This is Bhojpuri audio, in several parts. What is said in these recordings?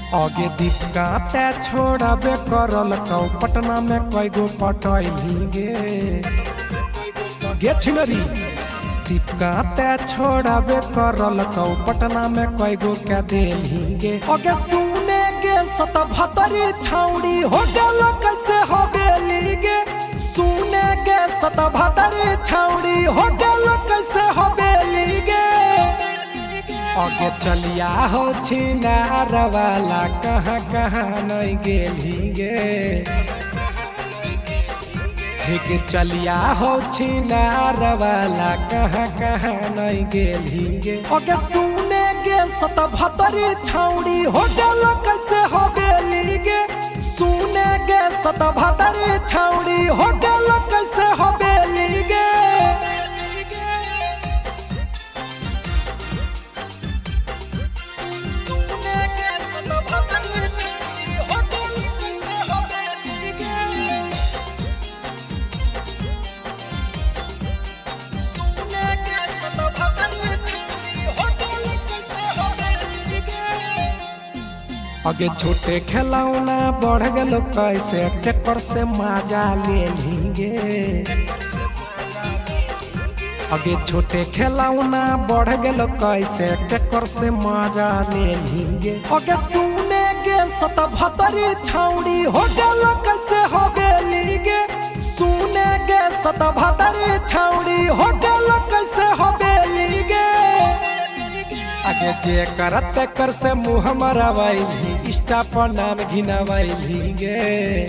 आगे दीपका ते छोड़बे करल कौ पटना में कैगो पटैली गे छिनरी। दीपका ते छोड़बे करल कौ पटना में कैगो के देली गे। आगे सुने गे सत भतरी छौड़ी हो गेल कैसे हो बेली गे। सुने गे सत भतरी छौड़ी हो गेल कैसे हो बेली गे। आगे चलिया हो छिनार वाला कहाँ कहाँ नहीं गेली गे। के चलिया हो छिनार वाला कहाँ कहाँ नहीं गेली गे। आगे सुने गे सत भतरी छौड़ी हो गेल कैसे हो बेली गे। सुने गे सत भतरी छौड़ी हो गेल कैसे हो बेली गे। आगे छोटे खिलौना बढ़ गलो कैसे ट्रैक्टर से मजा ले लीगे। आगे छोटे खिलौना बढ़ गलो कैसे ट्रैक्टर से मजा ले लीगे। आगे सुने गे सत भतरी छौड़ी हो गेल कैसे हो बेली गे। सुने गे सत भतरी छौड़ी हो गेल कैसे हो बेली गे। आगे जे करत कर से मुँह मरवाइली इंस्टा पर नाम घिनवाइली गे।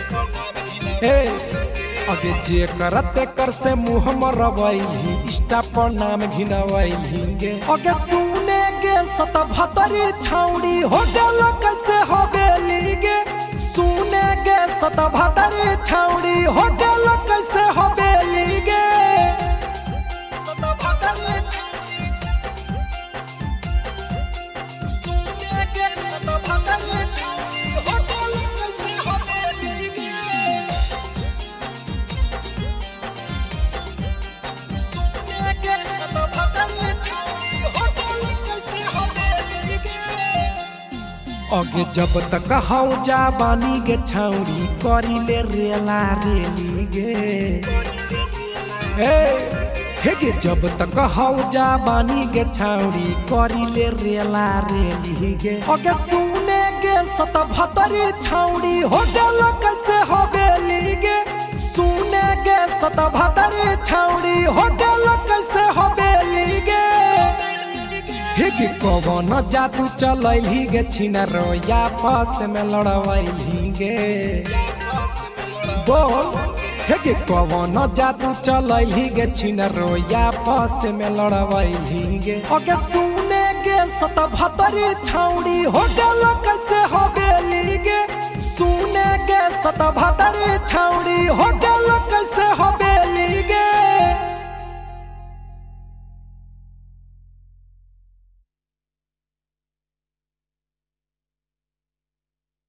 आगे जे करत कर से मुँह मरवाइली इंस्टा पर नाम घिनवाइली गे। आगे सुने गे सत भतरी छौड़ी हो गेल कैसे हो बेली गे। सुने गे सत भतरी छौड़ी हो गेल कैसे हो बेली गे। आगे जब तक हौ जा बानी गे छौड़ी करी ले रेला रेली गे। हे गे जब तक हौ जा बानी गे छौड़ी करी ले रेला रेली गे। आगे सुने गे सत भतरी छौड़ी हो गेल कैसे हो बेली गे। सुने गे सत भतरी छौड़ी हो गेल कैसे हो बेली गे। हे कौन जादू चलैली गे छिनरोया पास में लड़वैली गे। बोल हे कौन जादू चलैली गे छिनरोया पास में लड़वैली गे। आगे सुने गे सत भतरी छौड़ी हो गेल कैसे हो बेली गे। सुने गे सत भतरी छौड़ी हो गेल कैसे हो बेली।